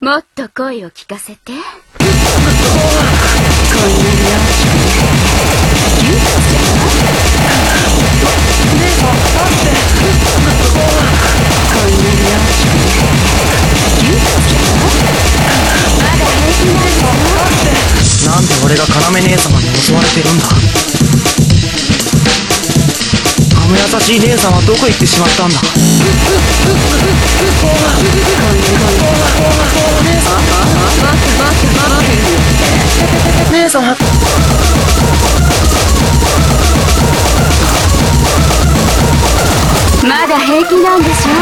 もっと声を聞かせて。こんなにギュッとじゃわ。 姉さん待って。 こんなにギュッとじゃわ。まだ平気なんだよ。 なんで俺が要姉様に襲われてるんだ。あの優しい姉さんはどこ行ってしまったんだ。姉さんまだ平気なんでしょ。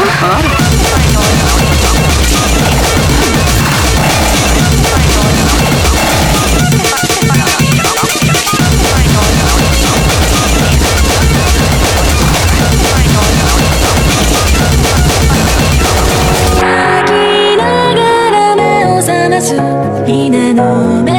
泣きながら目を覚ますひなの目